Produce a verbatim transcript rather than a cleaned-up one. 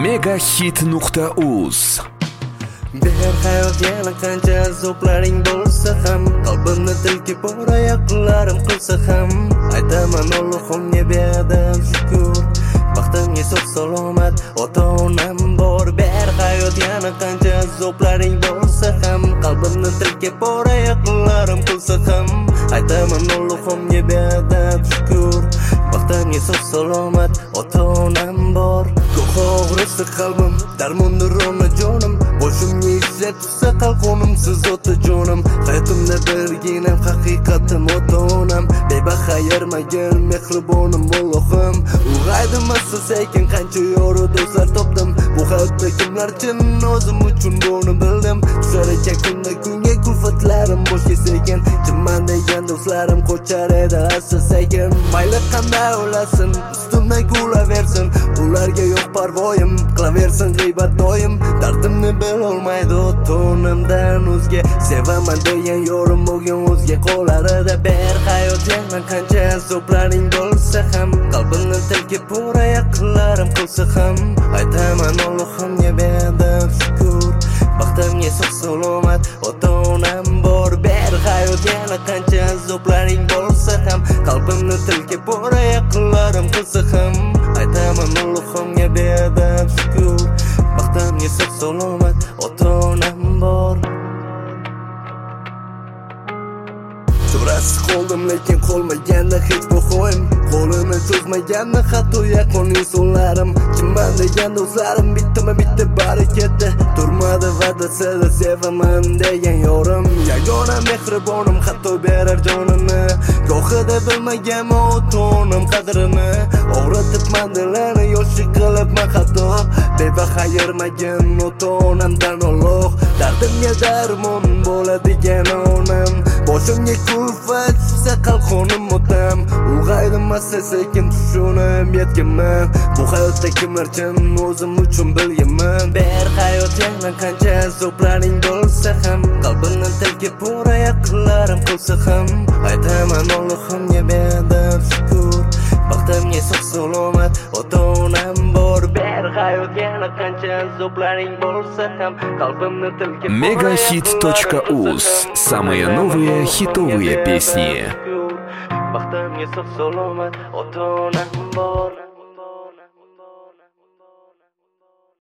megahit nuqta uz. Ber hayot yana qancha azoblaring bo'lsa ham, qalbimni tilkib bora yaqinlarim qilsa ham, aytaman Allohimga beadad shukr. Baxtimga sog' salomat ota-onam bor. Ber hayot yana qancha azoblaring bo'lsa ham, qalbimni tilkib bora yaqinlarim qilsa ham, aytaman Allohimga beadad shukr. Baxtimga sog' salomat ota-onam bor. Ko'k og'risa qalbim, darmondir ona jonim, boshimga ishla tutsa qalqonimsiz otajonim. Hayotimda birginam haqiqatim ota-onam, bebaha yarmagan mehribonim Allohim. Ulg'aydimasa sekin qancha yoru do'stlar topdim, bu hayotda kimlar chin o'zim uchun buni bildim. Tushar ekan kunda kunga kulfatlarim boshga sekin, chinman degan do'stlarim qochar edi asta sekin. Mayli qanday o'lasin, ustimdan kulaversin, ularga yo'q parvoyim, qilaversin g'iybat doim. Dardimni bilolmaydi ota-onamdan o'zga, sevaman degan yorim bo'lgan o'zga qo'larida. Ber hayot yana qancha azoblaring bo'lsa ham, qalbimni tilkib bora yaqinlarim qilsa ham, aytaman Allohimga beadad shukr. Baxtimga sog' salomat ota-onam bor. Ber hayot yana qancha azoblaring bo'lsa ham, qalbimni tilkib bora yaqinlarim qilsa ham, aytaman Allohimga beadad shukr. Baxtimga sog' salomat ota-onam bor. Chorasiz qoldim lekin qolmaganda hech bir xo'yim, qo'lini cho'zmaganda hatto yaqin insonlarim, chinman degan do'stlarim bittama bitta barakatda turmadi va'dasida sevaman degan yorim. Yagona mehribonim hatto berar jonini, gohida bilmaganman ota-onam qadrini. O'g'ritibman dilini yoshi qilibman xato, bebaha yarmagan ota-onamdan Alloh. Dardimga darmon bo'ladigan onam, boshimga kulfat tushsa qalqonim otam. Ulg'aydimasa sekin tushunib yetganman, bu hayotda kimlar chin o'zim uchun bilganman. Ber hayot yana qancha azoblaring bo'lsa ham, qalbimni tilkib bora yaqinlarim qilsa ham, aytaman Allohimga beadad shukr. Baxtimga sog' salomat ota-onam bor. Ber hayot yana qancha azoblaring bo'lsa ham, qalbimni tilkib megahit точка уз. Самые новые хитовые песни. Baxtimga sog' salomat ota-onam bor.